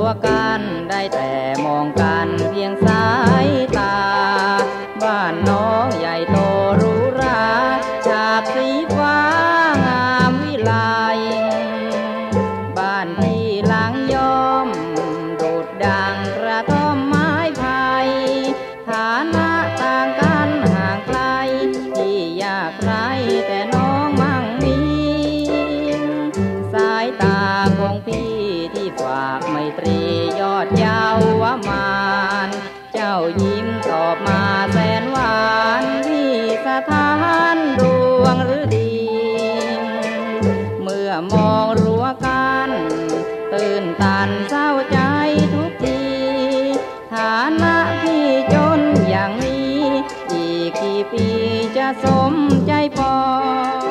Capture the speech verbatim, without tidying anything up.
วกันได้แต่มองกันเพียงสายตาบ้านน้องใหญ่โตหรูหราฉากสีฟ้างามวิไลบ้านที่หลังย้อมดูดดังกระท่อมไม้ไผ่ฐานะต่างกันห่างไกลที่ยากไรแต่น้องมั่งมีสายตาของพี่ที่ฝากไมตรียอดเยาวมานเจ้ายิ้มตอบมาแสนหวานที่สถานดวงฤดีเมื่อมองรั้วกันตื่นตันเศร้าใจทุกทีฐานะที่จนอย่างนี้อีกกี่ปีจะสมใจปอง